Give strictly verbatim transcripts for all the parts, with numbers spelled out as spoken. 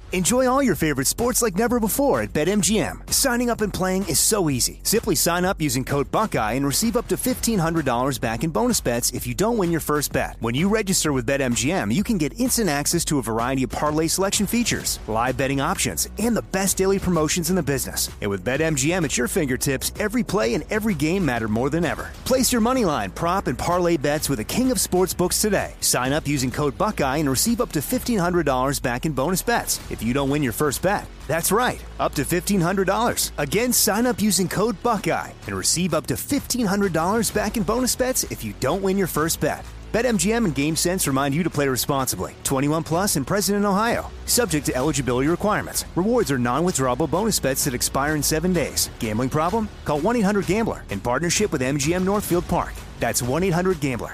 Enjoy all your favorite sports like never before at BetMGM. Signing up and playing is so easy. Simply sign up using code Buckeye and receive up to fifteen hundred dollars back in bonus bets if you don't win your first bet. When you register with BetMGM, you can get instant access to a variety of parlay selection features, live betting options, and the best daily promotions in the business. And with BetMGM at your fingertips, every play and every game matter more than ever. Place your moneyline, prop, and parlay bets with the king of sportsbooks today. Sign up using code Buckeye and receive up to fifteen hundred dollars back in bonus bets if you don't win your first bet. That's right, up to fifteen hundred dollars. Again, sign up using code Buckeye and receive up to fifteen hundred dollars back in bonus bets if you don't win your first bet. BetMGM and GameSense remind you to play responsibly. twenty-one plus and present in Ohio. Subject to eligibility requirements. Rewards are non-withdrawable bonus bets that expire in seven days. Gambling problem? Call one eight hundred gambler in partnership with M G M Northfield Park. That's one eight hundred gambler.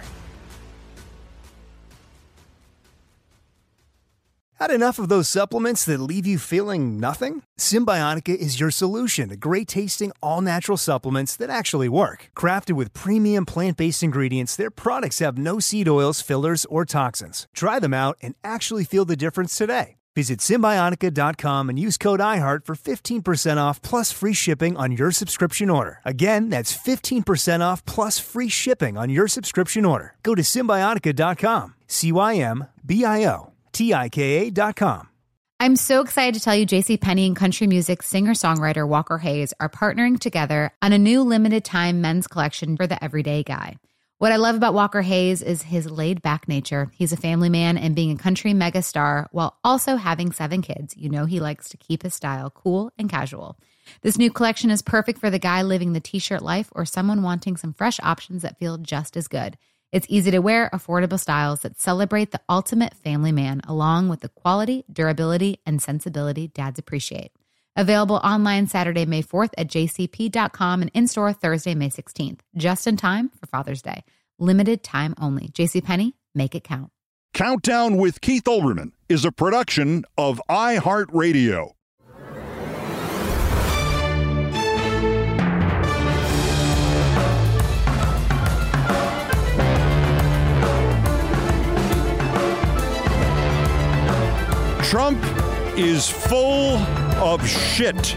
Had enough of those supplements that leave you feeling nothing? Symbiotica is your solution to great-tasting, all-natural supplements that actually work. Crafted with premium plant-based ingredients, their products have no seed oils, fillers, or toxins. Try them out and actually feel the difference today. Visit Symbiotica dot com and use code iHeart for fifteen percent off plus free shipping on your subscription order. Again, that's fifteen percent off plus free shipping on your subscription order. Go to Symbiotica dot com, C Y M B I O. T I K A dot com. I'm so excited to tell you JCPenney and country music singer-songwriter Walker Hayes are partnering together on a new limited-time men's collection for the everyday guy. What I love about Walker Hayes is his laid-back nature. He's a family man, and being a country megastar while also having seven kids, you know he likes to keep his style cool and casual. This new collection is perfect for the guy living the t-shirt life or someone wanting some fresh options that feel just as good. It's easy to wear, affordable styles that celebrate the ultimate family man, along with the quality, durability, and sensibility dads appreciate. Available online Saturday, May fourth at j c p dot com and in-store Thursday, May sixteenth. Just in time for Father's Day. Limited time only. JCPenney, make it count. Countdown with Keith Olbermann is a production of iHeartRadio. Trump is full of shit.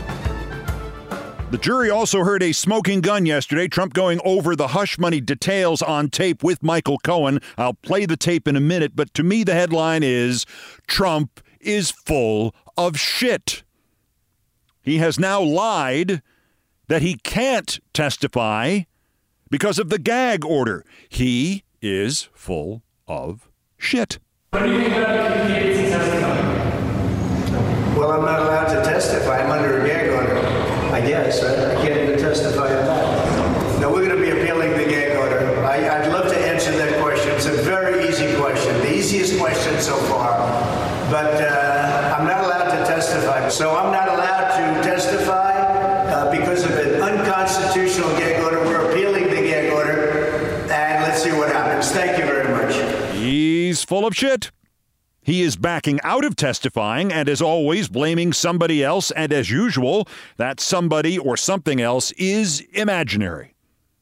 The jury also heard a smoking gun yesterday. Trump going over the hush money details on tape with Michael Cohen. I'll play the tape in a minute, but to me the headline is Trump is full of shit. He has now lied that he can't testify because of the gag order. He is full of shit. What do you think about the candidates in testifying? Well, I'm not allowed to testify. I'm under a gag order, I guess. I, I can't even testify on that. No, we're going to be appealing the gag order. I, I'd love to answer that question. It's a very easy question, the easiest question so far. But uh, I'm not allowed to testify. So I'm not allowed to testify uh, because of an unconstitutional gag order. We're appealing the gag order, and let's see what happens. Thank you very much. He's full of shit. He is backing out of testifying and, as always, blaming somebody else. And as usual, that somebody or something else is imaginary.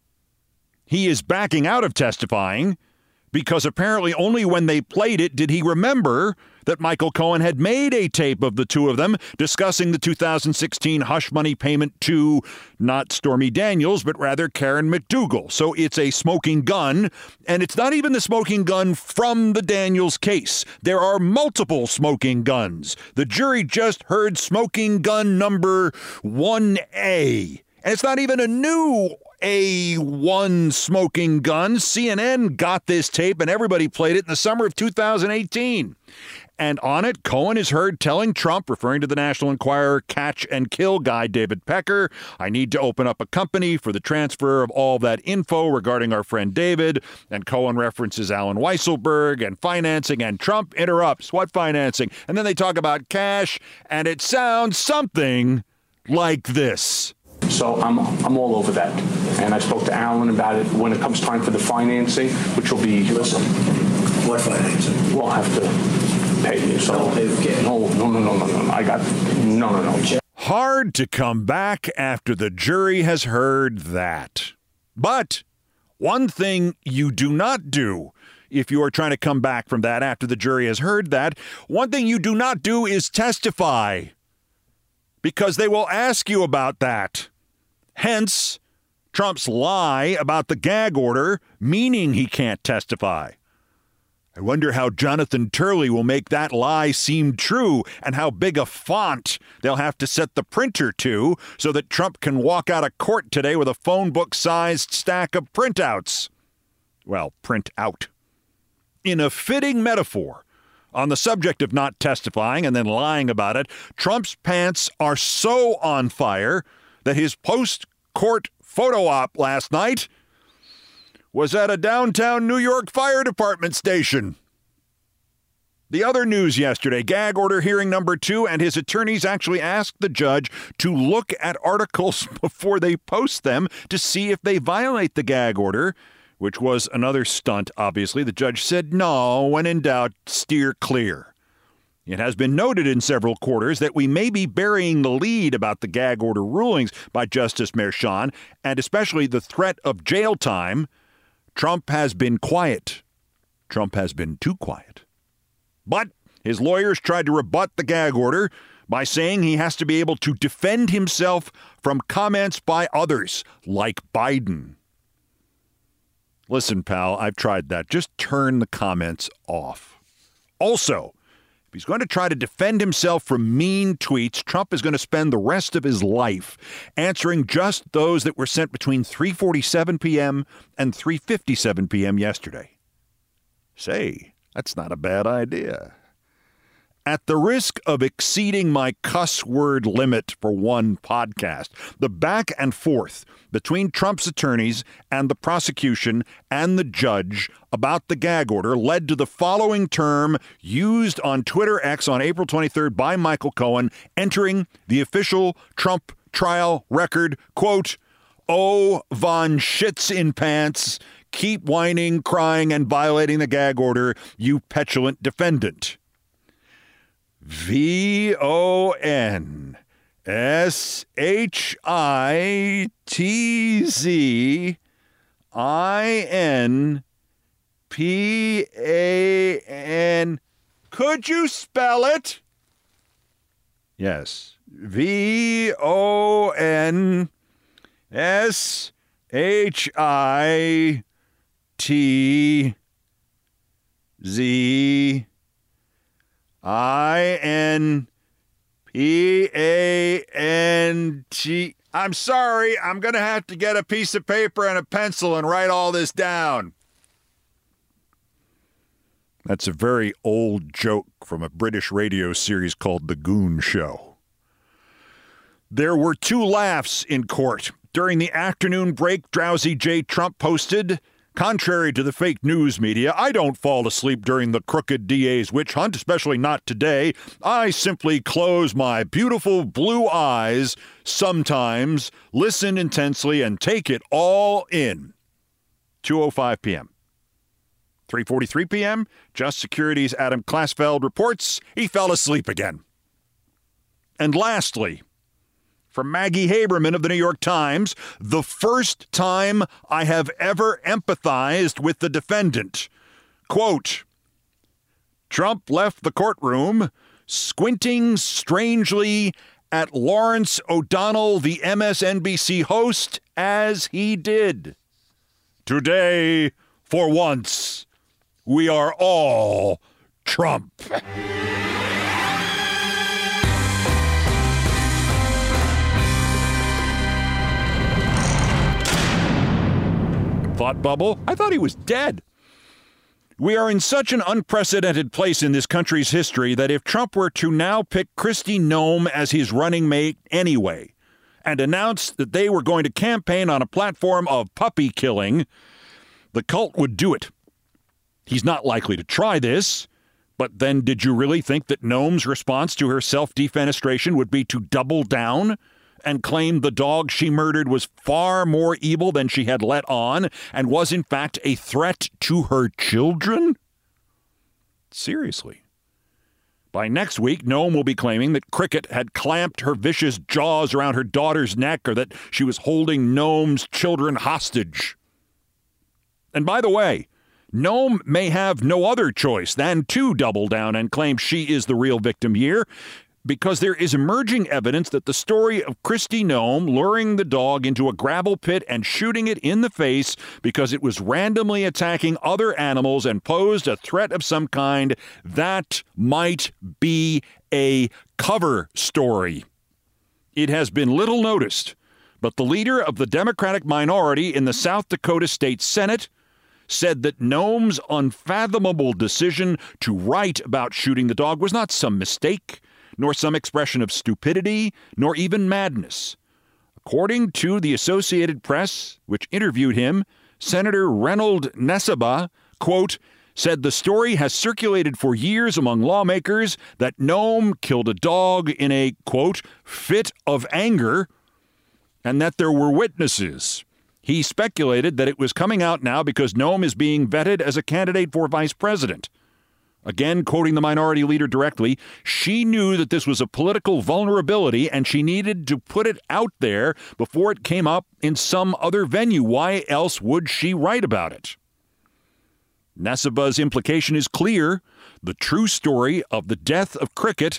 He is backing out of testifying because apparently only when they played it did he remember that Michael Cohen had made a tape of the two of them discussing the two thousand sixteen hush money payment to not Stormy Daniels, but rather Karen McDougal. So it's a smoking gun, and it's not even the smoking gun from the Daniels case. There are multiple smoking guns. The jury just heard smoking gun number one A, and it's not even a new A one smoking gun. C N N got this tape, and everybody played it in the summer of two thousand eighteen. And on it, Cohen is heard telling Trump, referring to the National Enquirer catch and kill guy David Pecker, I need to open up a company for the transfer of all that info regarding our friend David. And Cohen references Alan Weisselberg and financing, and Trump interrupts. What financing? And then they talk about cash, and it sounds something like this. So I'm I'm all over that. And I spoke to Alan about it when it comes time for the financing, which will be... Listen, what financing? We'll have to pay you. So, no, no, no, no, no, no, no. I got... No, no, no. Hard to come back after the jury has heard that. But one thing you do not do if you are trying to come back from that after the jury has heard that. One thing you do not do is testify, because they will ask you about that. Hence, Trump's lie about the gag order, meaning he can't testify. I wonder how Jonathan Turley will make that lie seem true, and how big a font they'll have to set the printer to so that Trump can walk out of court today with a phone book-sized stack of printouts. Well, print out. In a fitting metaphor on the subject of not testifying and then lying about it, Trump's pants are so on fire that his post-court photo op last night was at a downtown New York fire department station. The other news yesterday, gag order hearing number two, and his attorneys actually asked the judge to look at articles before they post them to see if they violate the gag order, which was another stunt, obviously. The judge said, no, when in doubt, steer clear. It has been noted in several quarters that we may be burying the lead about the gag order rulings by Justice Merchan, and especially the threat of jail time. Trump has been quiet. Trump has been too quiet. But his lawyers tried to rebut the gag order by saying he has to be able to defend himself from comments by others, like Biden. Listen, pal, I've tried that. Just turn the comments off. Also, if he's going to try to defend himself from mean tweets, Trump is going to spend the rest of his life answering just those that were sent between three forty-seven p.m. and three fifty-seven p.m. yesterday. Say, that's not a bad idea. At the risk of exceeding my cuss word limit for one podcast, the back and forth between Trump's attorneys and the prosecution and the judge about the gag order led to the following term used on Twitter X on April twenty-third by Michael Cohen, entering the official Trump trial record, quote, "Oh, von Shits in pants, keep whining, crying, and violating the gag order, you petulant defendant." V O N S H I T Z I N P A N. Could you spell it? Yes. V O N S H I T Z I N P A N T. I'm sorry, I'm going to have to get a piece of paper and a pencil and write all this down. That's a very old joke from a British radio series called The Goon Show. There were two laughs in court. During the afternoon break, drowsy J. Trump posted, "Contrary to the fake news media, I don't fall asleep during the crooked D A's witch hunt, especially not today. I simply close my beautiful blue eyes sometimes, listen intensely, and take it all in." two oh five p.m. three forty-three p.m., Just Security's Adam Klasfeld reports he fell asleep again. And lastly, from Maggie Haberman of the New York Times, the first time I have ever empathized with the defendant. Quote, "Trump left the courtroom squinting strangely at Lawrence O'Donnell, the M S N B C host, as he did. Today, for once, we are all Trump." Thought bubble? I thought he was dead. We are in such an unprecedented place in this country's history that if Trump were to now pick Kristi Noem as his running mate anyway and announce that they were going to campaign on a platform of puppy killing, the cult would do it. He's not likely to try this, but then did you really think that Noem's response to her self-defenestration would be to double down and claim the dog she murdered was far more evil than she had let on and was in fact a threat to her children? Seriously. By next week, Noem will be claiming that Cricket had clamped her vicious jaws around her daughter's neck or that she was holding Noem's children hostage. And by the way, Noam may have no other choice than to double down and claim she is the real victim here, because there is emerging evidence that the story of Kristi Noem luring the dog into a gravel pit and shooting it in the face because it was randomly attacking other animals and posed a threat of some kind, that might be a cover story. It has been little noticed, but the leader of the Democratic minority in the South Dakota State Senate said that Noem's unfathomable decision to write about shooting the dog was not some mistake, nor some expression of stupidity, nor even madness. According to the Associated Press, which interviewed him, Senator Reynold Nessebar, quote, said the story has circulated for years among lawmakers that Noem killed a dog in a, quote, fit of anger, and that there were witnesses. He speculated that it was coming out now because Noem is being vetted as a candidate for vice president. Again, quoting the minority leader directly, she knew that this was a political vulnerability and she needed to put it out there before it came up in some other venue. Why else would she write about it? Nessebar's implication is clear. The true story of the death of Cricket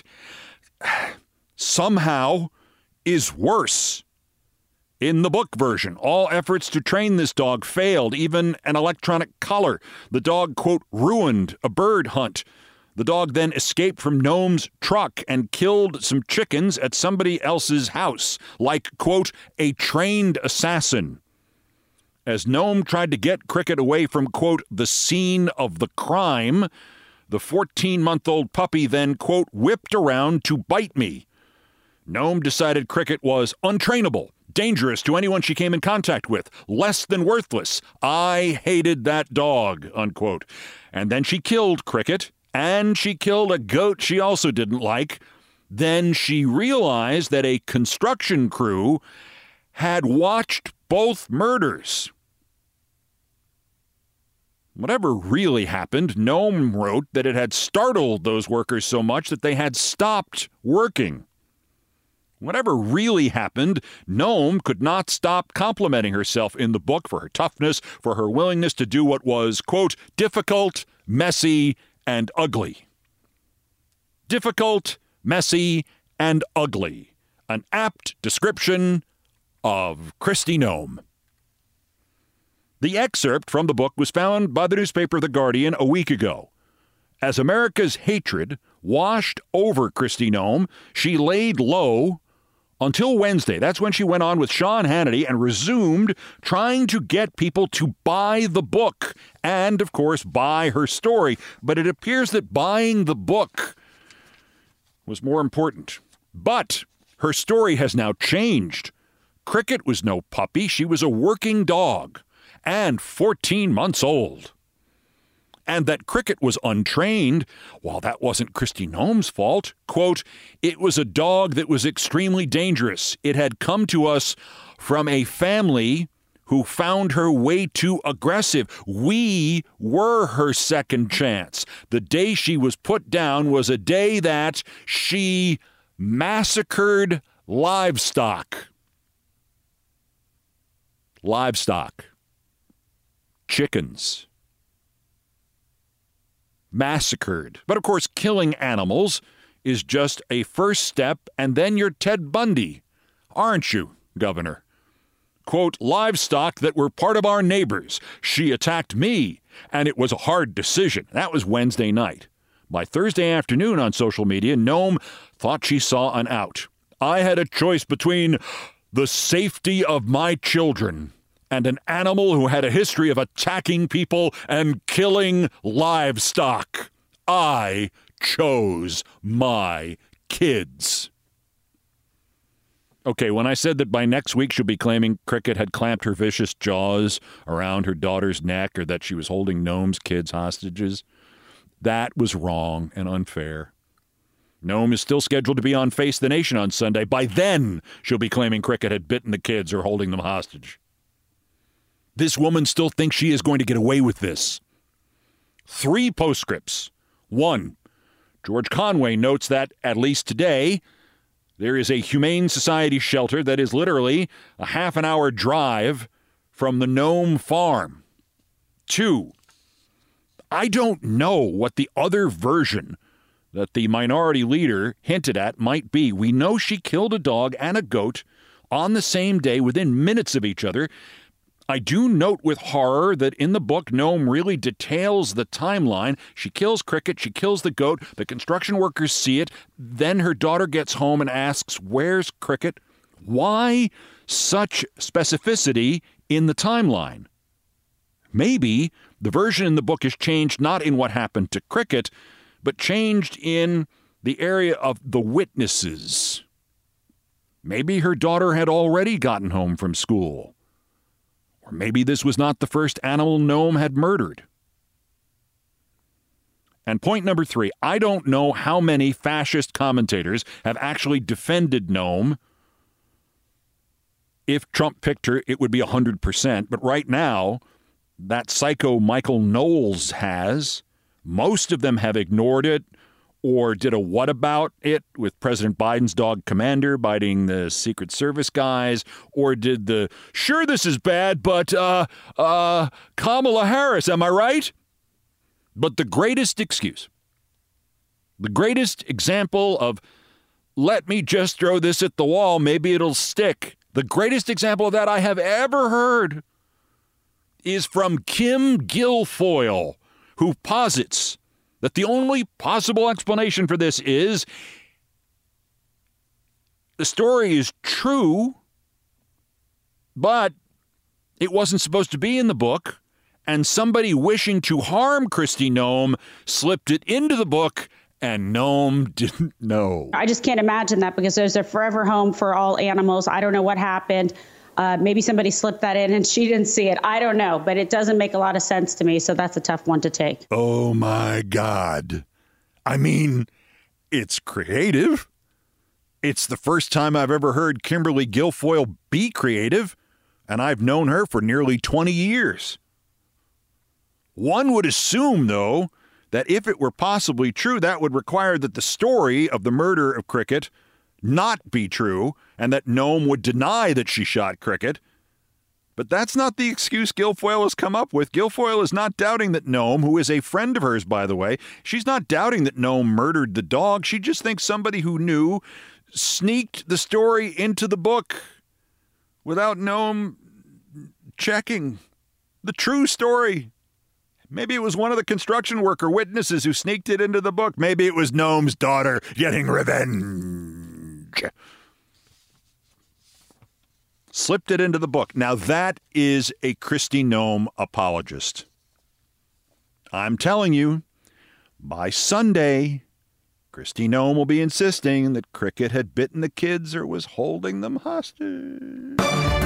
somehow is worse. In the book version, all efforts to train this dog failed, even an electronic collar. The dog, quote, ruined a bird hunt. The dog then escaped from Noem's truck and killed some chickens at somebody else's house, like, quote, a trained assassin. As Noem tried to get Cricket away from, quote, the scene of the crime, the fourteen-month-old puppy then, quote, whipped around to bite me. Noem decided Cricket was untrainable, dangerous to anyone she came in contact with, less than worthless. I hated that dog, unquote. And then she killed Cricket, and she killed a goat she also didn't like. Then she realized that a construction crew had watched both murders. Whatever really happened, Noem wrote that it had startled those workers so much that they had stopped working. Whatever really happened, Noem could not stop complimenting herself in the book for her toughness, for her willingness to do what was, quote, difficult, messy, and ugly. Difficult, messy, and ugly. An apt description of Kristi Noem. The excerpt from the book was found by the newspaper The Guardian a week ago. As America's hatred washed over Kristi Noem, she laid low until Wednesday. That's when she went on with Sean Hannity and resumed trying to get people to buy the book and, of course, buy her story. But it appears that buying the book was more important. But her story has now changed. Cricket was no puppy. She was a working dog and fourteen months old. And that Cricket was untrained, while that wasn't Kristi Noem's fault. Quote, it was a dog that was extremely dangerous. It had come to us from a family who found her way too aggressive. We were her second chance. The day she was put down was a day that she massacred livestock. Livestock. Chickens. Massacred. But of course, killing animals is just a first step, and then you're Ted Bundy, aren't you, Governor? Quote, livestock that were part of our neighbors. She attacked me, and it was a hard decision. That was Wednesday night. By Thursday afternoon on social media, Noem thought she saw an out. I had a choice between the safety of my children and an animal who had a history of attacking people and killing livestock. I chose my kids. Okay, when I said that by next week she'll be claiming Cricket had clamped her vicious jaws around her daughter's neck or that she was holding Noem's kids hostages, that was wrong and unfair. Noem is still scheduled to be on Face the Nation on Sunday. By then, she'll be claiming Cricket had bitten the kids or holding them hostage. This woman still thinks she is going to get away with this. Three postscripts. One, George Conway notes that, at least today, there is a Humane Society shelter that is literally a half an hour drive from the Noem farm. Two, I don't know what the other version that the minority leader hinted at might be. We know she killed a dog and a goat on the same day within minutes of each other. I do note with horror that in the book, Noam really details the timeline. She kills Cricket, she kills the goat, the construction workers see it, then her daughter gets home and asks, where's Cricket? Why such specificity in the timeline? Maybe the version in the book is changed not in what happened to Cricket, but changed in the area of the witnesses. Maybe her daughter had already gotten home from school. Or maybe this was not the first animal Noam had murdered. And point number three, I don't know how many fascist commentators have actually defended Noam. If Trump picked her, it would be one hundred percent. But right now, that psycho Michael Knowles has. Most of them have ignored it or did a what about it with President Biden's dog Commander biting the Secret Service guys, or did the, sure, this is bad, but uh, uh, Kamala Harris, am I right? But the greatest excuse, the greatest example of, let me just throw this at the wall, maybe it'll stick. The greatest example of that I have ever heard is from Kim Guilfoyle, who posits that the only possible explanation for this is the story is true, but it wasn't supposed to be in the book, and somebody wishing to harm Kristi Noem slipped it into the book, and Noem didn't know. I just can't imagine that, because there's a forever home for all animals. I don't know what happened. Uh, maybe somebody slipped that in and she didn't see it. I don't know, but it doesn't make a lot of sense to me. So that's a tough one to take. Oh, my God. I mean, it's creative. It's the first time I've ever heard Kimberly Guilfoyle be creative, and I've known her for nearly twenty years. One would assume, though, that if it were possibly true, that would require that the story of the murder of Cricket not be true, and that Noam would deny that she shot Cricket. But that's not the excuse Guilfoyle has come up with. Guilfoyle is not doubting that Noam, who is a friend of hers, by the way, she's not doubting that Noam murdered the dog. She just thinks somebody who knew sneaked the story into the book without Noam checking the true story. Maybe it was one of the construction worker witnesses who sneaked it into the book. Maybe it was Noam's daughter getting revenge. Slipped it into the book. Now that is a Kristi Noem apologist. I'm telling you, by Sunday, Kristi Noem will be insisting that Cricket had bitten the kids or was holding them hostage.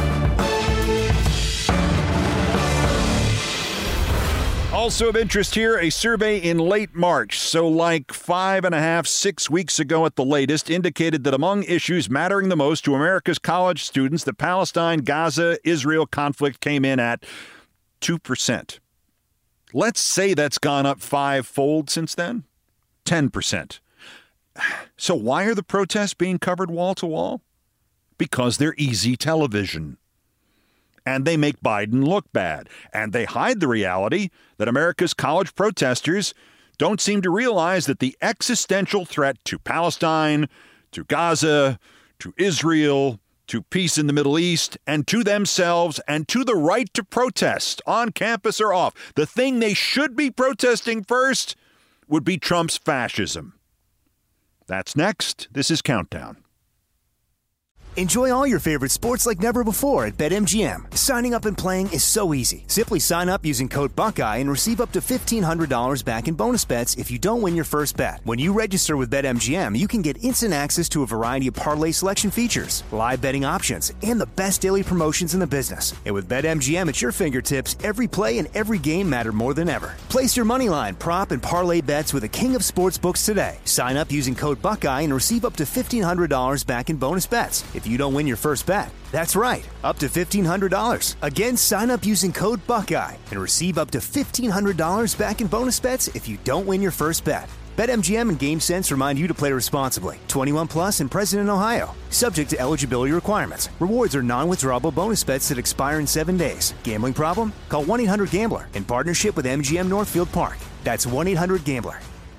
Also of interest here, a survey in late March, so like five and a half, six weeks ago at the latest, indicated that among issues mattering the most to America's college students, the Palestine-Gaza-Israel conflict came in at two percent. Let's say that's gone up five-fold since then, ten percent. So why are the protests being covered wall to wall? Because they're easy television. And they make Biden look bad. And they hide the reality that America's college protesters don't seem to realize that the existential threat to Palestine, to Gaza, to Israel, to peace in the Middle East, and to themselves, and to the right to protest on campus or off, the thing they should be protesting first would be Trump's fascism. That's next. This is Countdown. Enjoy all your favorite sports like never before at BetMGM. Signing up and playing is so easy. Simply sign up using code Buckeye and receive up to fifteen hundred dollars back in bonus bets if you don't win your first bet. When you register with BetMGM, you can get instant access to a variety of parlay selection features, live betting options, and the best daily promotions in the business. And with BetMGM at your fingertips, every play and every game matter more than ever. Place your moneyline, prop, and parlay bets with the king of sportsbooks today. Sign up using code Buckeye and receive up to fifteen hundred dollars back in bonus bets if you don't win your first bet. That's right, up to fifteen hundred dollars. Again, sign up using code Buckeye and receive up to fifteen hundred dollars back in bonus bets if you don't win your first bet. BetMGM and GameSense remind you to play responsibly. twenty-one plus and present in Ohio. Subject to eligibility requirements. Rewards are non-withdrawable bonus bets that expire in seven days. Gambling problem? Call one eight hundred gambler in partnership with M G M Northfield Park. That's one eight hundred gambler.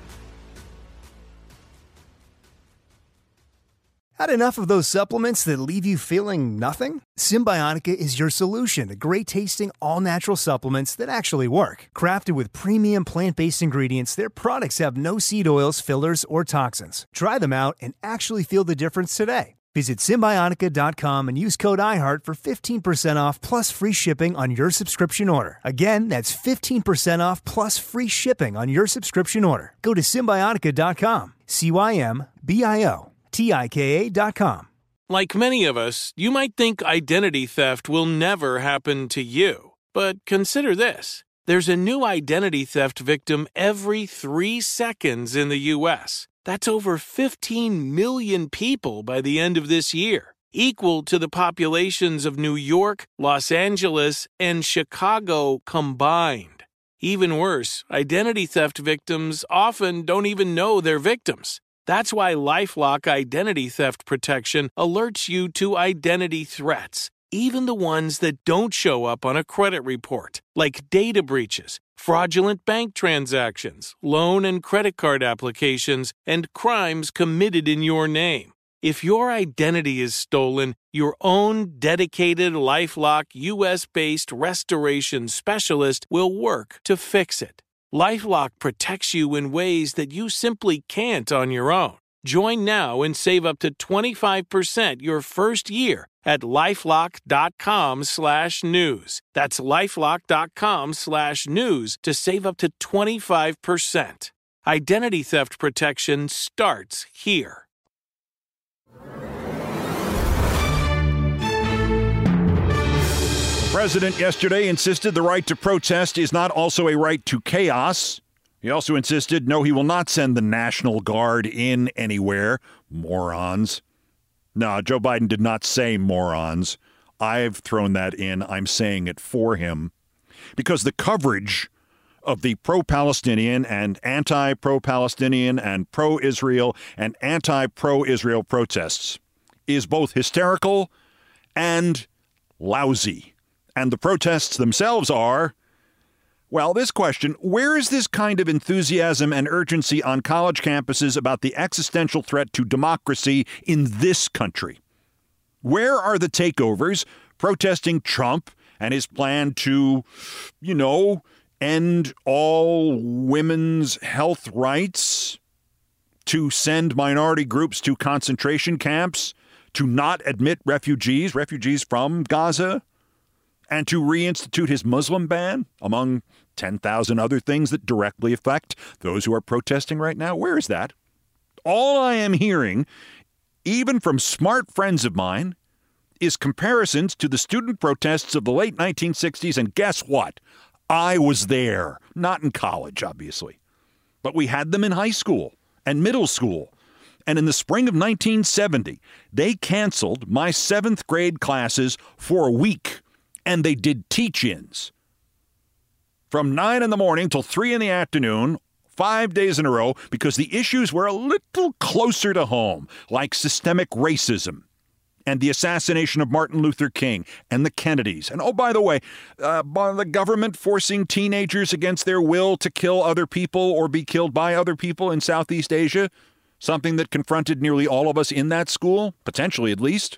Had enough of those supplements that leave you feeling nothing? Symbiotica is your solution to great-tasting, all-natural supplements that actually work. Crafted with premium plant-based ingredients, their products have no seed oils, fillers, or toxins. Try them out and actually feel the difference today. Visit Symbiotica dot com and use code iHeart for fifteen percent off plus free shipping on your subscription order. Again, that's fifteen percent off plus free shipping on your subscription order. Go to Symbiotica dot com. C Y M B I O T I K A dot com. Like many of us, you might think identity theft will never happen to you. But consider this. There's a new identity theft victim every three seconds in the U S That's over fifteen million people by the end of this year, equal to the populations of New York, Los Angeles, and Chicago combined. Even worse, identity theft victims often don't even know they're victims. That's why LifeLock Identity Theft Protection alerts you to identity threats, even the ones that don't show up on a credit report, like data breaches, fraudulent bank transactions, loan and credit card applications, and crimes committed in your name. If your identity is stolen, your own dedicated LifeLock U S-based restoration specialist will work to fix it. LifeLock protects you in ways that you simply can't on your own. Join now and save up to twenty-five percent your first year at LifeLock.com slash news. That's LifeLock.com slash news to save up to twenty-five percent. Identity theft protection starts here. The president yesterday insisted the right to protest is not also a right to chaos. He also insisted, no, he will not send the National Guard in anywhere. Morons. No, Joe Biden did not say morons. I've thrown that in. I'm saying it for him. Because the coverage of the pro-Palestinian and anti-pro-Palestinian and pro-Israel and anti-pro-Israel protests is both hysterical and lousy. And the protests themselves are, well, this question, where is this kind of enthusiasm and urgency on college campuses about the existential threat to democracy in this country? Where are the takeovers protesting Trump and his plan to, you know, end all women's health rights, to send minority groups to concentration camps, to not admit refugees, refugees from Gaza, and to reinstitute his Muslim ban, among ten thousand other things that directly affect those who are protesting right now? Where is that? All I am hearing, even from smart friends of mine, is comparisons to the student protests of the late nineteen sixties, and guess what? I was there. Not in college, obviously. But we had them in high school and middle school. And in the spring of nineteen seventy, they canceled my seventh grade classes for a week. And they did teach-ins from nine in the morning till three in the afternoon, five days in a row, because the issues were a little closer to home, like systemic racism and the assassination of Martin Luther King and the Kennedys. And oh, by the way, uh, by the government forcing teenagers against their will to kill other people or be killed by other people in Southeast Asia, something that confronted nearly all of us in that school, potentially at least.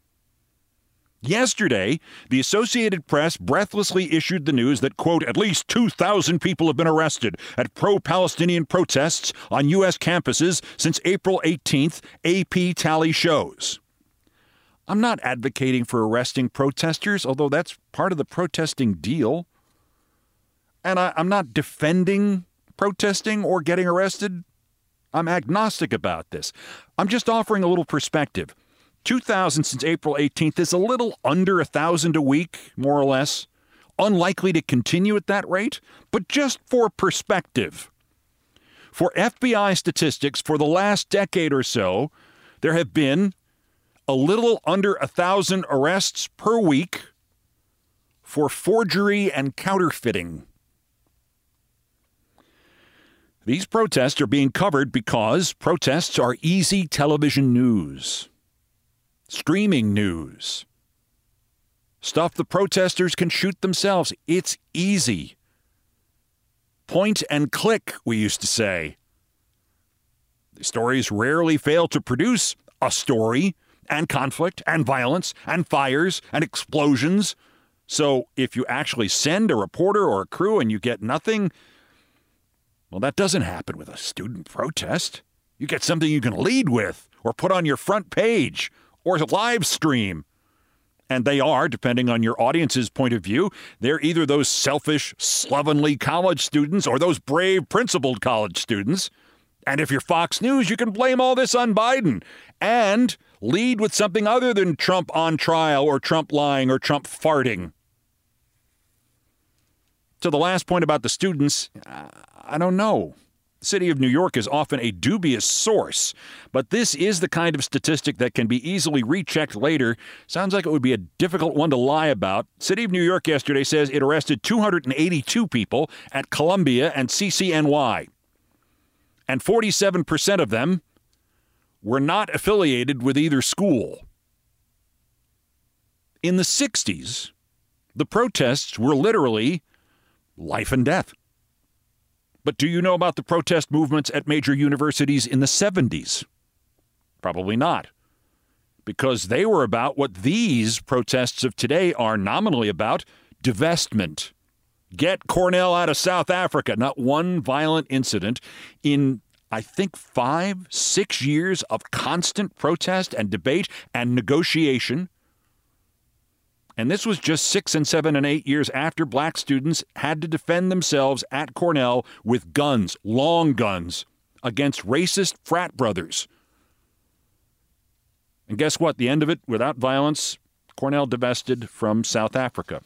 Yesterday, the Associated Press breathlessly issued the news that, quote, at least two thousand people have been arrested at pro-Palestinian protests on U S campuses since April eighteenth, A P tally shows. I'm not advocating for arresting protesters, although that's part of the protesting deal. And I, I'm not defending protesting or getting arrested. I'm agnostic about this. I'm just offering a little perspective. two thousand since April eighteenth is a little under one thousand a week, more or less. Unlikely to continue at that rate, but just for perspective. For F B I statistics for the last decade or so, there have been a little under one thousand arrests per week for forgery and counterfeiting. These protests are being covered because protests are easy television news. Streaming news. Stuff the protesters can shoot themselves. It's easy. point and click, we used to say. The stories rarely fail to produce a story, and conflict, and violence, and fires, and explosions. So if you actually send a reporter or a crew and you get nothing, well, that doesn't happen with a student protest. You get something you can lead with, or put on your front page, or live stream. And they are, depending on your audience's point of view, they're either those selfish, slovenly college students or those brave, principled college students. And if you're Fox News, you can blame all this on Biden and lead with something other than Trump on trial or Trump lying or Trump farting. To the last point about the students, I don't know. The city of New York is often a dubious source, but this is the kind of statistic that can be easily rechecked later. Sounds like it would be a difficult one to lie about. City of New York yesterday says it arrested two hundred eighty-two people at Columbia and C C N Y, and forty-seven percent of them were not affiliated with either school. In the sixties, the protests were literally life and death. But do you know about the protest movements at major universities in the seventies? Probably not, because they were about what these protests of today are nominally about: divestment. Get Cornell out of South Africa. Not one violent incident in, I think, five, six years of constant protest and debate and negotiation. And this was just six and seven and eight years after black students had to defend themselves at Cornell with guns, long guns, against racist frat brothers. And guess what? The end of it, without violence, Cornell divested from South Africa.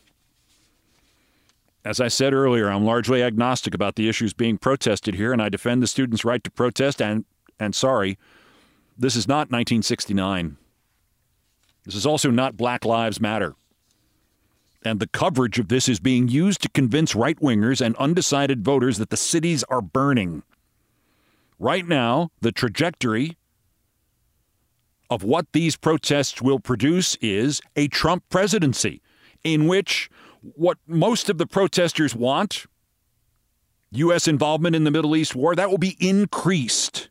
As I said earlier, I'm largely agnostic about the issues being protested here, and I defend the students' right to protest, and, and sorry, this is not nineteen sixty-nine. This is also not Black Lives Matter. And the coverage of this is being used to convince right-wingers and undecided voters that the cities are burning. Right now, the trajectory of what these protests will produce is a Trump presidency, in which what most of the protesters want, U S involvement in the Middle East war, that will be increased.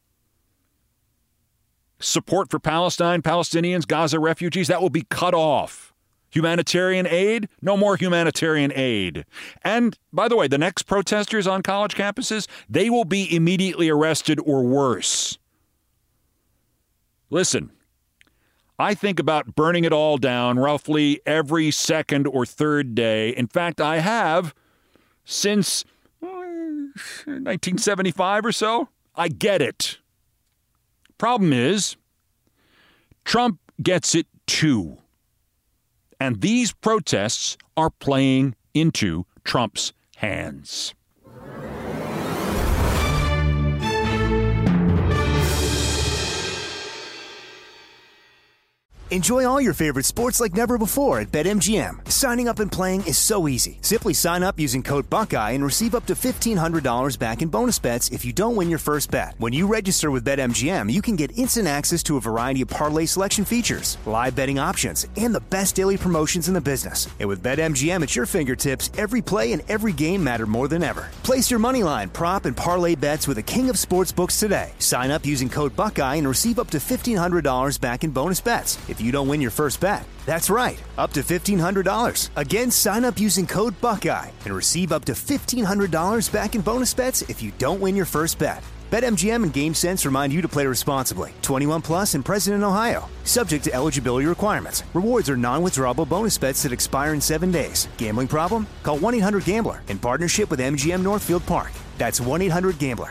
Support for Palestine, Palestinians, Gaza refugees, that will be cut off. Humanitarian aid? No more humanitarian aid. And, by the way, the next protesters on college campuses, they will be immediately arrested or worse. Listen, I think about burning it all down roughly every second or third day. In fact, I have since nineteen seventy-five or so. I get it. Problem is, Trump gets it too. And these protests are playing into Trump's hands. Enjoy all your favorite sports like never before at BetMGM. Signing up and playing is so easy. Simply sign up using code Buckeye and receive up to fifteen hundred dollars back in bonus bets if you don't win your first bet. When you register with BetMGM, you can get instant access to a variety of parlay selection features, live betting options, and the best daily promotions in the business. And with BetMGM at your fingertips, every play and every game matter more than ever. Place your moneyline, prop, and parlay bets with the king of sportsbooks today. Sign up using code Buckeye and receive up to fifteen hundred dollars back in bonus bets if you don't win your first bet. That's right, up to fifteen hundred dollars. Again, sign up using code Buckeye and receive up to fifteen hundred dollars back in bonus bets if you don't win your first bet. BetMGM and GameSense remind you to play responsibly. twenty-one plus and present in Ohio. Subject to eligibility requirements. Rewards are non-withdrawable bonus bets that expire in seven days. Gambling problem? Call one eight hundred gambler in partnership with M G M Northfield Park. That's one eight hundred gambler.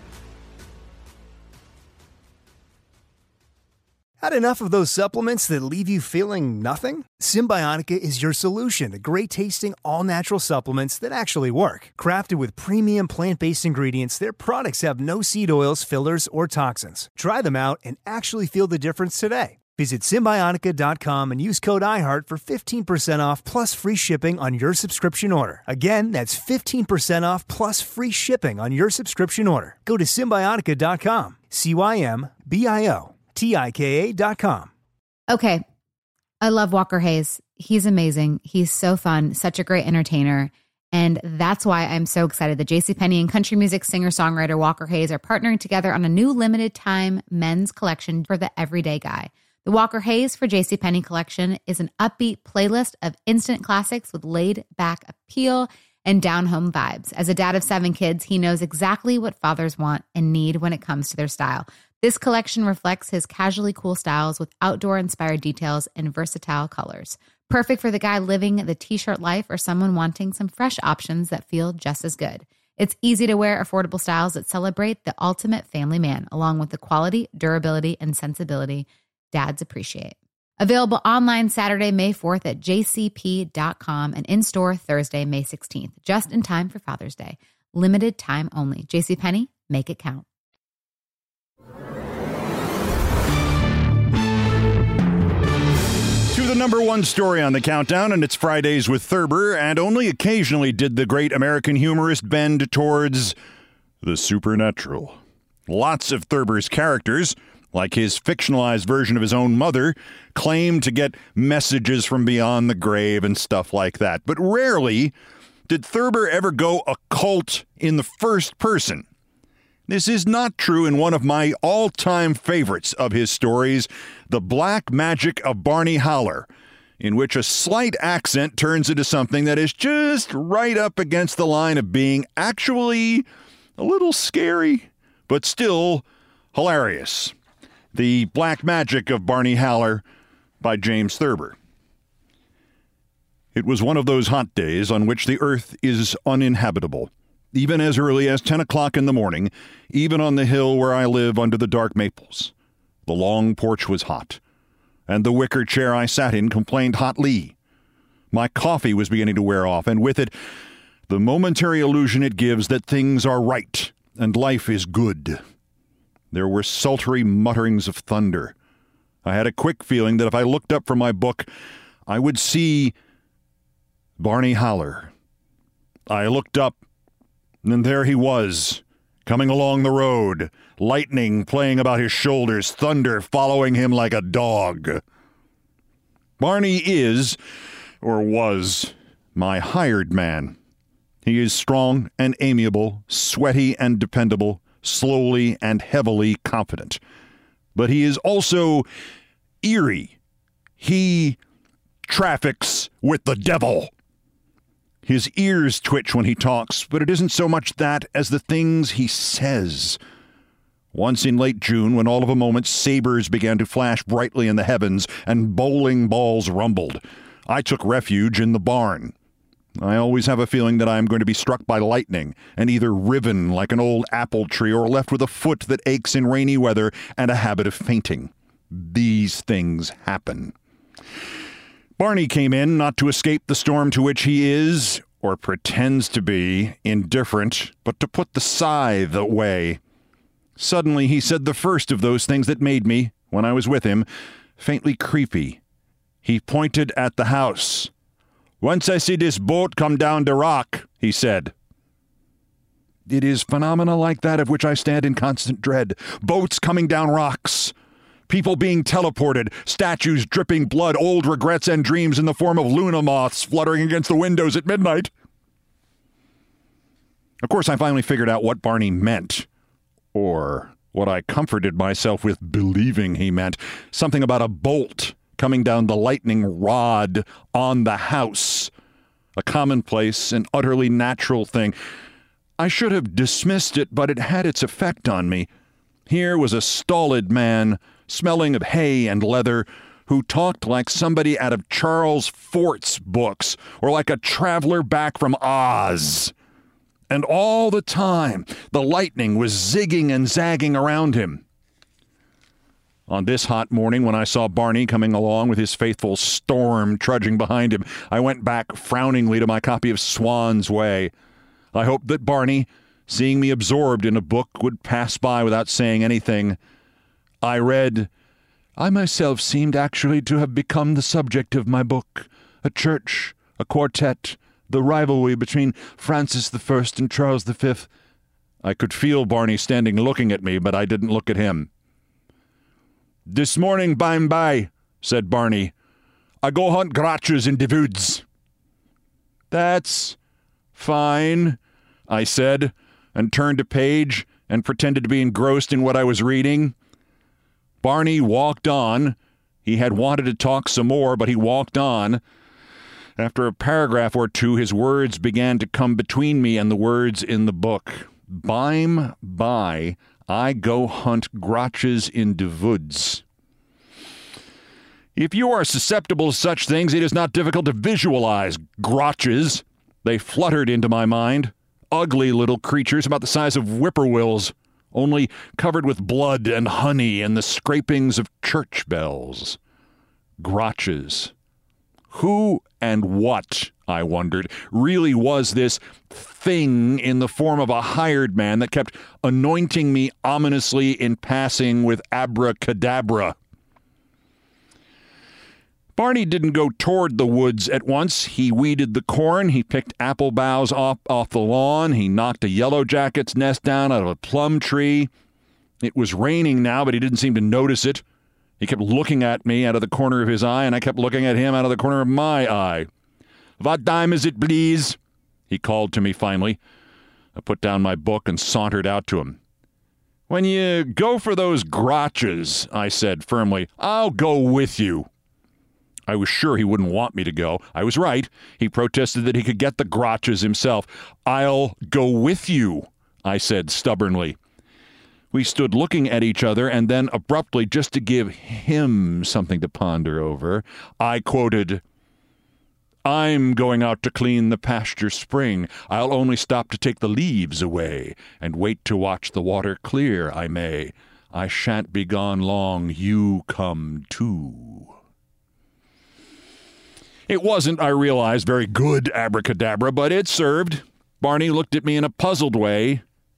Had enough of those supplements that leave you feeling nothing? Symbiotica is your solution to great-tasting, all-natural supplements that actually work. Crafted with premium plant-based ingredients, their products have no seed oils, fillers, or toxins. Try them out and actually feel the difference today. Visit Symbiotica dot com and use code iHeart for fifteen percent off plus free shipping on your subscription order. Again, that's fifteen percent off plus free shipping on your subscription order. Go to Symbiotica dot com. C Y M B I O. T I K A dot com. Okay. I love Walker Hayes. He's amazing. He's so fun, such a great entertainer. And that's why I'm so excited that JCPenney and country music singer-songwriter Walker Hayes are partnering together on a new limited-time men's collection for the everyday guy. The Walker Hayes for JCPenney collection is an upbeat playlist of instant classics with laid-back appeal and down-home vibes. As a dad of seven kids, he knows exactly what fathers want and need when it comes to their style. This collection reflects his casually cool styles with outdoor-inspired details and versatile colors. Perfect for the guy living the t-shirt life or someone wanting some fresh options that feel just as good. It's easy to wear, affordable styles that celebrate the ultimate family man, along with the quality, durability, and sensibility dads appreciate. Available online Saturday, May fourth at j c p dot com and in-store Thursday, May sixteenth, just in time for Father's Day. Limited time only. JCPenney, make it count. To the number one story on the countdown, and it's Fridays with Thurber, and only occasionally did the great American humorist bend towards the supernatural. Lots of Thurber's characters, like his fictionalized version of his own mother, claim to get messages from beyond the grave and stuff like that. But rarely did Thurber ever go occult in the first person. This is not true in one of my all-time favorites of his stories, The Black Magic of Barney Haller, in which a slight accent turns into something that is just right up against the line of being actually a little scary, but still hilarious. The Black Magic of Barney Haller by James Thurber. It was one of those hot days on which the earth is uninhabitable. Even as early as ten o'clock in the morning, even on the hill where I live under the dark maples. The long porch was hot, and the wicker chair I sat in complained hotly. My coffee was beginning to wear off, and with it, the momentary illusion it gives that things are right and life is good. There were sultry mutterings of thunder. I had a quick feeling that if I looked up from my book, I would see Barney Haller. I looked up, and there he was, coming along the road, lightning playing about his shoulders, thunder following him like a dog. Barney is, or was, my hired man. He is strong and amiable, sweaty and dependable, slowly and heavily confident. But he is also eerie. He traffics with the devil. His ears twitch when he talks, but it isn't so much that as the things he says. Once in late June, when all of a moment sabers began to flash brightly in the heavens and bowling balls rumbled, I took refuge in the barn. I always have a feeling that I am going to be struck by lightning and either riven like an old apple tree or left with a foot that aches in rainy weather and a habit of fainting. These things happen. Barney came in not to escape the storm to which he is, or pretends to be, indifferent, but to put the scythe away. Suddenly he said the first of those things that made me, when I was with him, faintly creepy. He pointed at the house. "Once I see this boat come down the rock," he said. It is phenomena like that of which I stand in constant dread. Boats coming down rocks. People being teleported, statues dripping blood, old regrets and dreams in the form of Luna moths fluttering against the windows at midnight. Of course, I finally figured out what Barney meant. Or what I comforted myself with believing he meant. Something about a bolt coming down the lightning rod on the house. A commonplace and utterly natural thing. I should have dismissed it, but it had its effect on me. Here was a stolid man, smelling of hay and leather, who talked like somebody out of Charles Fort's books, or like a traveler back from Oz. And all the time, the lightning was zigging and zagging around him. On this hot morning, when I saw Barney coming along with his faithful Storm trudging behind him, I went back frowningly to my copy of Swan's Way. I hoped that Barney, seeing me absorbed in a book, would pass by without saying anything. I read, "I myself seemed actually to have become the subject of my book. A church, a quartet, the rivalry between Francis the First and Charles the Fifth. I could feel Barney standing looking at me, but I didn't look at him. "This morning, bime by," said Barney, "I go hunt gratchers in de woods." "That's Fine, I said, and turned a page and pretended to be engrossed in what I was reading. Barney walked on. He had wanted to talk some more, but he walked on. After a paragraph or two, his words began to come between me and the words in the book. Bime by, I go hunt grotches in de woods. If you are susceptible to such things, it is not difficult to visualize grotches. They fluttered into my mind. Ugly little creatures about the size of whippoorwills, only covered with blood and honey and the scrapings of church bells. Grotches. Who and what, I wondered, really was this thing in the form of a hired man that kept anointing me ominously in passing with abracadabra? Barney didn't go toward the woods at once. He weeded the corn. He picked apple boughs off, off the lawn. He knocked a yellow jacket's nest down out of a plum tree. It was raining now, but he didn't seem to notice it. He kept looking at me out of the corner of his eye, and I kept looking at him out of the corner of my eye. "What time is it, please?" he called to me finally. I put down my book and sauntered out to him. "When you go for those grotches," I said firmly, "I'll go with you." I was sure he wouldn't want me to go. I was right. He protested that he could get the grotches himself. "I'll go with you," I said stubbornly. We stood looking at each other, and then abruptly, just to give him something to ponder over, I quoted, "I'm going out to clean the pasture spring. I'll only stop to take the leaves away, and wait to watch the water clear, I may. I shan't be gone long, you come too." It wasn't, I realized, very good abracadabra, but it served. Barney looked at me in a puzzled way.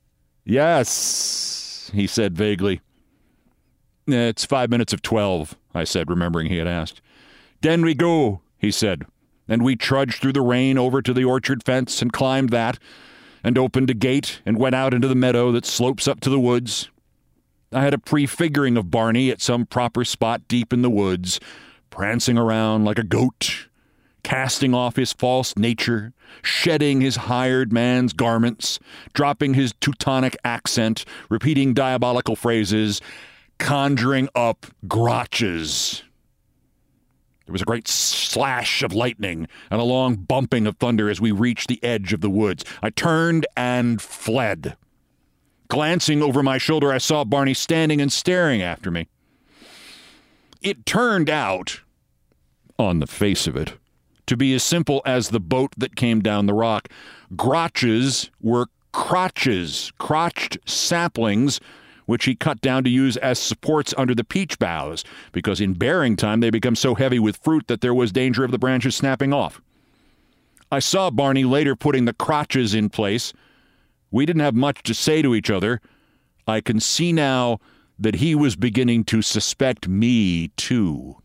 "Yes," he said vaguely. "It's five minutes of twelve," I said, remembering he had asked. "Den we go," he said, and we trudged through the rain over to the orchard fence and climbed that, and opened a gate and went out into the meadow that slopes up to the woods. I had a prefiguring of Barney at some proper spot deep in the woods, prancing around like a goat, casting off his false nature, shedding his hired man's garments, dropping his Teutonic accent, repeating diabolical phrases, conjuring up grotches. There was a great slash of lightning and a long bumping of thunder as we reached the edge of the woods. I turned and fled. Glancing over my shoulder, I saw Barney standing and staring after me. It turned out, on the face of it, to be as simple as the boat that came down the rock. Grotches were crotches, crotched saplings, which he cut down to use as supports under the peach boughs, because in bearing time they become so heavy with fruit that there was danger of the branches snapping off. I saw Barney later putting the crotches in place. We didn't have much to say to each other. I can see now that he was beginning to suspect me, too.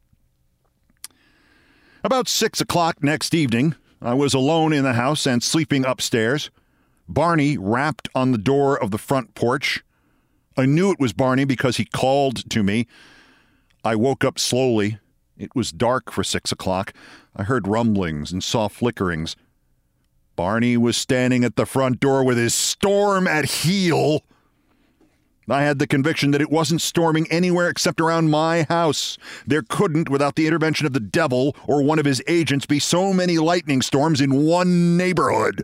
About six o'clock next evening, I was alone in the house and sleeping upstairs. Barney rapped on the door of the front porch. I knew it was Barney because he called to me. I woke up slowly. It was dark for six o'clock. I heard rumblings and saw flickerings. Barney was standing at the front door with his storm at heel. I had the conviction that it wasn't storming anywhere except around my house. There couldn't, without the intervention of the devil or one of his agents, be so many lightning storms in one neighborhood.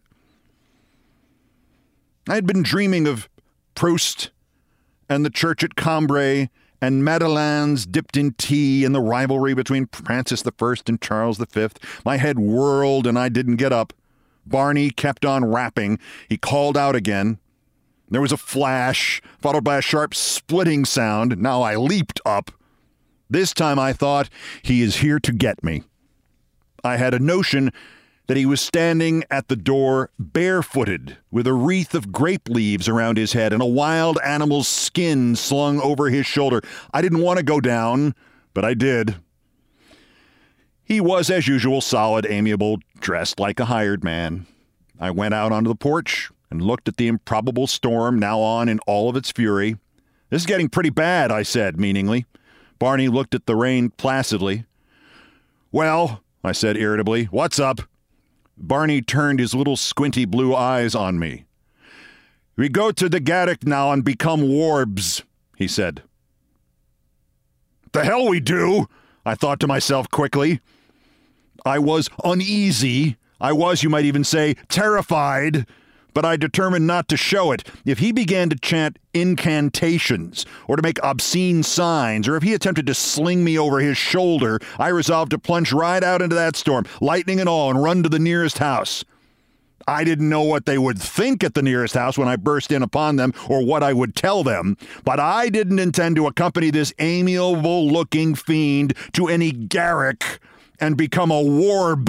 I had been dreaming of Proust and the church at Cambrai and Madeleines dipped in tea and the rivalry between Francis the First and Charles the Fifth. My head whirled and I didn't get up. Barney kept on rapping. He called out again. There was a flash, followed by a sharp splitting sound. Now I leaped up. This time I thought, he is here to get me. I had a notion that he was standing at the door barefooted, with a wreath of grape leaves around his head and a wild animal's skin slung over his shoulder. I didn't want to go down, but I did. He was, as usual, solid, amiable, dressed like a hired man. I went out onto the porch and looked at the improbable storm now on in all of its fury. "This is getting pretty bad," I said meaningly. Barney looked at the rain placidly. "Well," I said irritably, "what's up?" Barney turned his little squinty blue eyes on me. "We go to the Garrick now and become warbs," he said. "The hell we do," I thought to myself quickly. I was uneasy. I was, you might even say, terrified, but I determined not to show it. If he began to chant incantations or to make obscene signs, or if he attempted to sling me over his shoulder, I resolved to plunge right out into that storm, lightning and all, and run to the nearest house. I didn't know what they would think at the nearest house when I burst in upon them or what I would tell them, but I didn't intend to accompany this amiable-looking fiend to any Garrick and become a warb.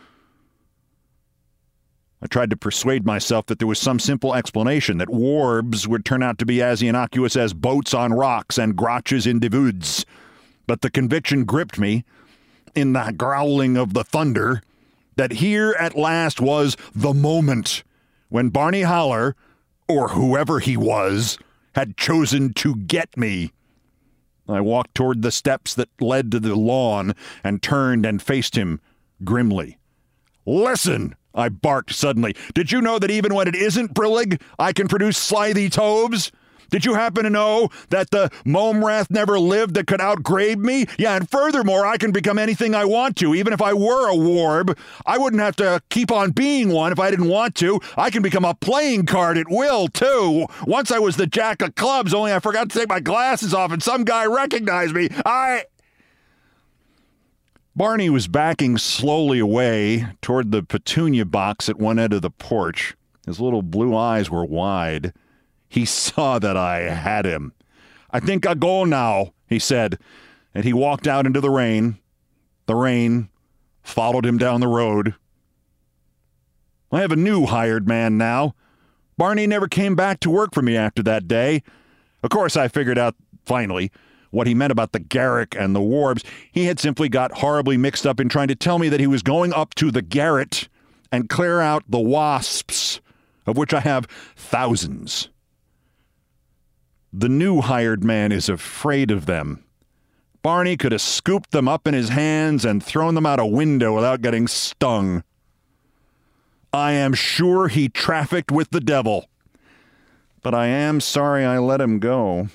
I tried to persuade myself that there was some simple explanation, that warbs would turn out to be as innocuous as boats on rocks and grotches in the woods. But the conviction gripped me, in the growling of the thunder, that here at last was the moment when Barney Haller, or whoever he was, had chosen to get me. I walked toward the steps that led to the lawn and turned and faced him grimly. "Listen!" I barked suddenly. "Did you know that even when it isn't brillig, I can produce slithy toves? Did you happen to know that the Momrath never lived that could outgrade me? Yeah, and furthermore, I can become anything I want to, even if I were a warb. I wouldn't have to keep on being one if I didn't want to. I can become a playing card at will, too. Once I was the jack of clubs, only I forgot to take my glasses off and some guy recognized me. I..." Barney was backing slowly away toward the petunia box at one end of the porch. His little blue eyes were wide. He saw that I had him. "I think I'll go now," he said, and he walked out into the rain. The rain followed him down the road. I have a new hired man now. Barney never came back to work for me after that day. Of course, I figured out, finally, what he meant about the Garrick and the warbs. He had simply got horribly mixed up in trying to tell me that he was going up to the garret and clear out the wasps, of which I have thousands. The new hired man is afraid of them. Barney could have scooped them up in his hands and thrown them out a window without getting stung. I am sure he trafficked with the devil, but I am sorry I let him go.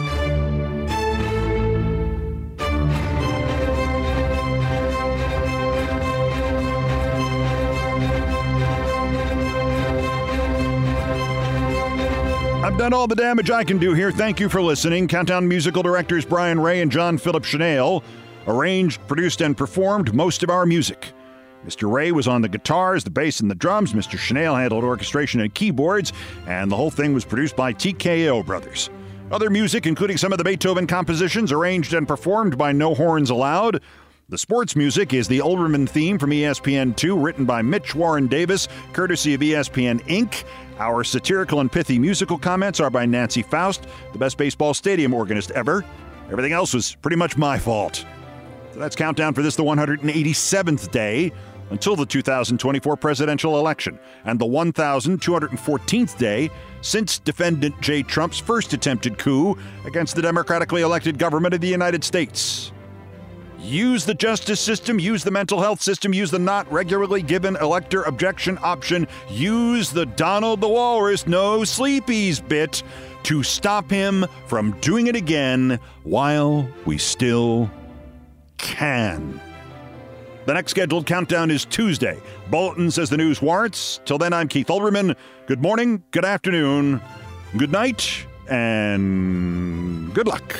I've done all the damage I can do here. Thank you for listening. Countdown musical directors Brian Ray and John Philip Chanel arranged, produced, and performed most of our music. Mister Ray was on the guitars, the bass, and the drums. Mister Chanel handled orchestration and keyboards, and the whole thing was produced by T K O Brothers. Other music, including some of the Beethoven compositions, arranged and performed by No Horns Allowed. The sports music is the Olbermann theme from E S P N two, written by Mitch Warren Davis, courtesy of E S P N Incorporated. Our satirical and pithy musical comments are by Nancy Faust, the best baseball stadium organist ever. Everything else was pretty much my fault. So that's Countdown for this, the one hundred eighty-seventh day until the two thousand twenty-four presidential election, and the one thousand two hundred fourteenth day since defendant Jay Trump's first attempted coup against the democratically elected government of the United States. Use the justice system, use the mental health system, use the not regularly given elector objection option, use the Donald the Walrus no sleepies bit to stop him from doing it again while we still can. The next scheduled countdown is Tuesday. Bulletins as the news warrants. Till then, I'm Keith Olbermann. Good morning, good afternoon, good night, and good luck.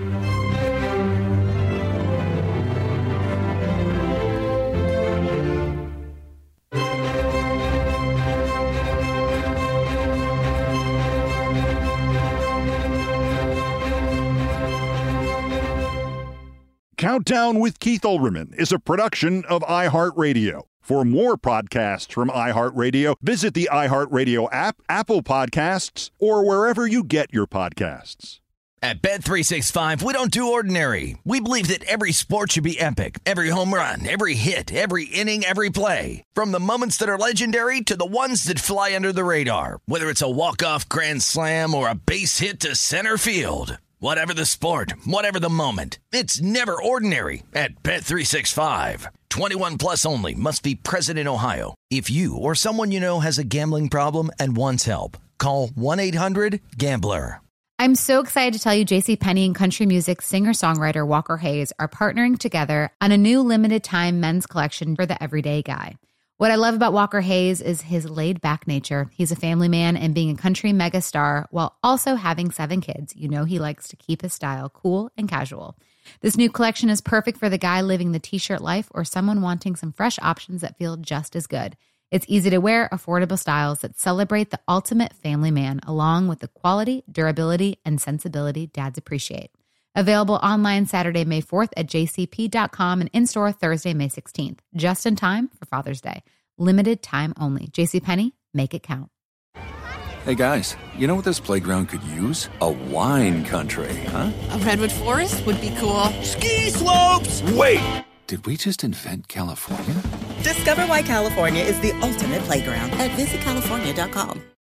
Countdown with Keith Olbermann is a production of iHeartRadio. For more podcasts from iHeartRadio, visit the iHeartRadio app, Apple Podcasts, or wherever you get your podcasts. At Bet three sixty-five, we don't do ordinary. We believe that every sport should be epic. Every home run, every hit, every inning, every play. From the moments that are legendary to the ones that fly under the radar. Whether it's a walk-off grand slam or a base hit to center field. Whatever the sport, whatever the moment, it's never ordinary at Bet three sixty-five. twenty-one plus only. Must be present in Ohio. If you or someone you know has a gambling problem and wants help, call one eight hundred gambler. I'm so excited to tell you JCPenney and country music singer-songwriter Walker Hayes are partnering together on a new limited-time men's collection for the everyday guy. What I love about Walker Hayes is his laid-back nature. He's a family man and being a country megastar while also having seven kids. You know he likes to keep his style cool and casual. This new collection is perfect for the guy living the t-shirt life or someone wanting some fresh options that feel just as good. It's easy to wear, affordable styles that celebrate the ultimate family man, along with the quality, durability, and sensibility dads appreciate. Available online Saturday, May fourth at j c p dot com and in-store Thursday, May sixteenth. Just in time for Father's Day. Limited time only. JCPenney, make it count. Hey guys, you know what this playground could use? A wine country, huh? A redwood forest would be cool. Ski slopes! Wait! Did we just invent California? Discover why California is the ultimate playground at visit california dot com.